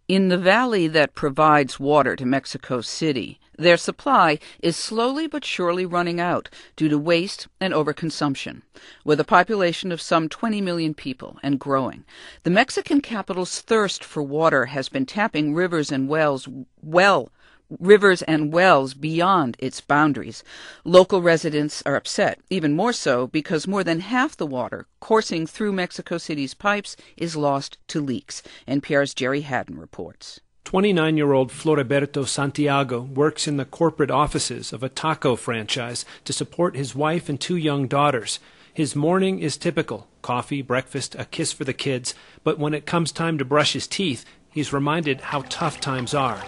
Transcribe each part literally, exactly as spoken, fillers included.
In the valley that provides water to Mexico City, their supply is slowly but surely running out due to waste and overconsumption. With a population of some twenty million people and growing, the Mexican capital's thirst for water has been tapping rivers and wells well rivers and wells beyond its boundaries. Local residents are upset, even more so because more than half the water coursing through Mexico City's pipes is lost to leaks. N P R's Jerry Haddon reports. twenty-nine-year-old Floriberto Santiago works in the corporate offices of a taco franchise to support his wife and two young daughters. His morning is typical: coffee, breakfast, a kiss for the kids. But when it comes time to brush his teeth, he's reminded how tough times are.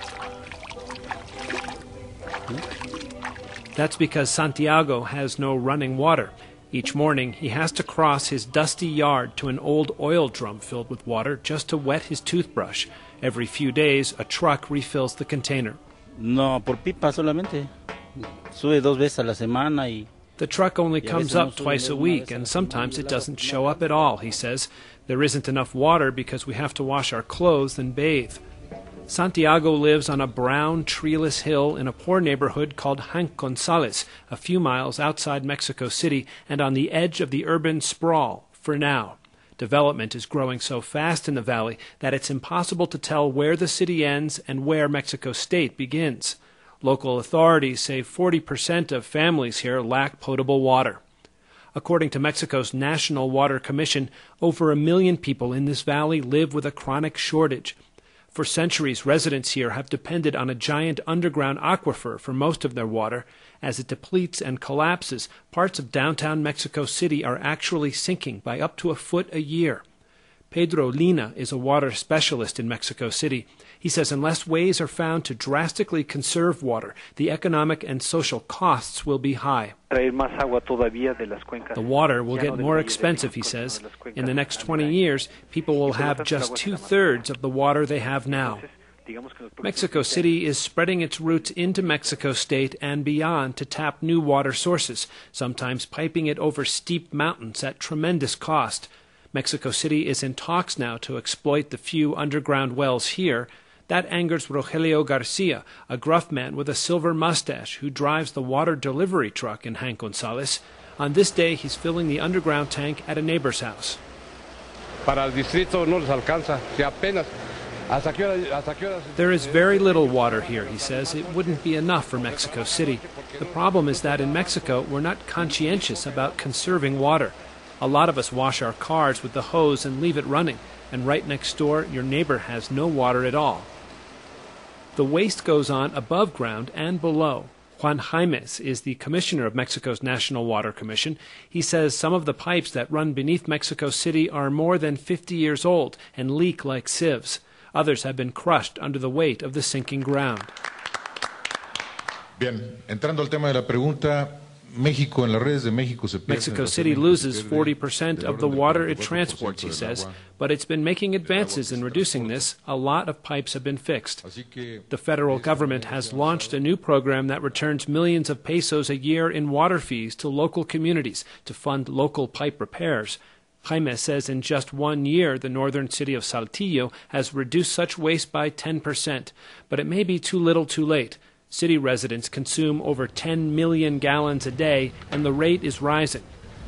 That's because Santiago has no running water. Each morning, he has to cross his dusty yard to an old oil drum filled with water just to wet his toothbrush. Every few days, a truck refills the container. No, por pipa solamente. Sube dos veces a la semana y... The truck only comes up twice a week, and sometimes it doesn't show up at all, he says. There isn't enough water because we have to wash our clothes and bathe. Santiago lives on a brown, treeless hill in a poor neighborhood called Hank Gonzalez, a few miles outside Mexico City and on the edge of the urban sprawl, for now. Development is growing so fast in the valley that it's impossible to tell where the city ends and where Mexico State begins. Local authorities say forty percent of families here lack potable water. According to Mexico's National Water Commission, over a million people in this valley live with a chronic shortage. For centuries, residents here have depended on a giant underground aquifer for most of their water. As it depletes and collapses, parts of downtown Mexico City are actually sinking by up to a foot a year. Pedro Lina is a water specialist in Mexico City. He says unless ways are found to drastically conserve water, the economic and social costs will be high. The water will get more expensive, he says. In the next twenty years, people will have just two-thirds of the water they have now. Mexico City is spreading its roots into Mexico State and beyond to tap new water sources, sometimes piping it over steep mountains at tremendous cost. Mexico City is in talks now to exploit the few underground wells here. That angers Rogelio Garcia, a gruff man with a silver mustache who drives the water delivery truck in Hank Gonzalez. On this day, he's filling the underground tank at a neighbor's house. There is very little water here, he says. It wouldn't be enough for Mexico City. The problem is that in Mexico, we're not conscientious about conserving water. A lot of us wash our cars with the hose and leave it running, and right next door, your neighbor has no water at all. The waste goes on above ground and below. Juan Jaimes is the commissioner of Mexico's National Water Commission. He says some of the pipes that run beneath Mexico City are more than fifty years old and leak like sieves. Others have been crushed under the weight of the sinking ground. Bien, entrando al tema de la pregunta, Mexico City loses forty percent of the water it transports, he says, but it's been making advances in reducing this. A lot of pipes have been fixed. The federal government has launched a new program that returns millions of pesos a year in water fees to local communities to fund local pipe repairs. Jaime says in just one year, the northern city of Saltillo has reduced such waste by ten percent, but it may be too little too late. City residents consume over ten million gallons a day, and the rate is rising.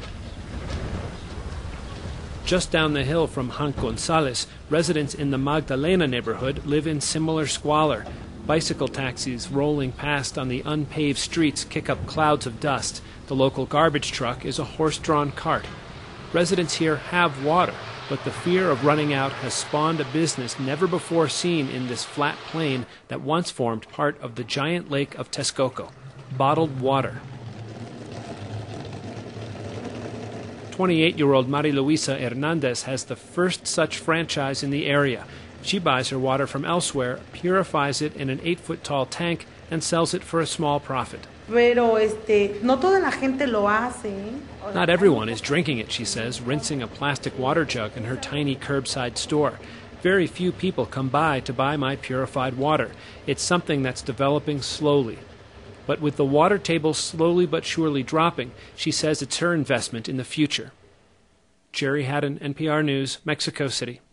Just down the hill from Hank Gonzalez, residents in the Magdalena neighborhood live in similar squalor. Bicycle taxis rolling past on the unpaved streets kick up clouds of dust. The local garbage truck is a horse-drawn cart. Residents here have water, but the fear of running out has spawned a business never before seen in this flat plain that once formed part of the giant lake of Texcoco: bottled water. twenty-eight-year-old Maria Luisa Hernandez has the first such franchise in the area. She buys her water from elsewhere, purifies it in an eight-foot-tall tank, and sells it for a small profit. Not everyone is drinking it, she says, rinsing a plastic water jug in her tiny curbside store. Very few people come by to buy my purified water. It's something that's developing slowly. But with the water table slowly but surely dropping, she says it's her investment in the future. Jerry Haddon, N P R News, Mexico City.